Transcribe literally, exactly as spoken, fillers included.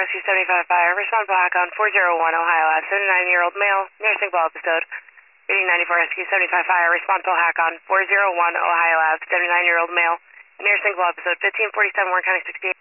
Rescue seventy-five Fire, responsible hack on four oh one Ohio Ave, seventy-nine-year-old male, near Saint Paul episode. Reading ninety-four Rescue seventy-five Fire, responsible hack on four oh one Ohio Ave, seventy-nine-year-old male, near Saint Paul episode, fifteen forty-seven Warren County sixty-eight.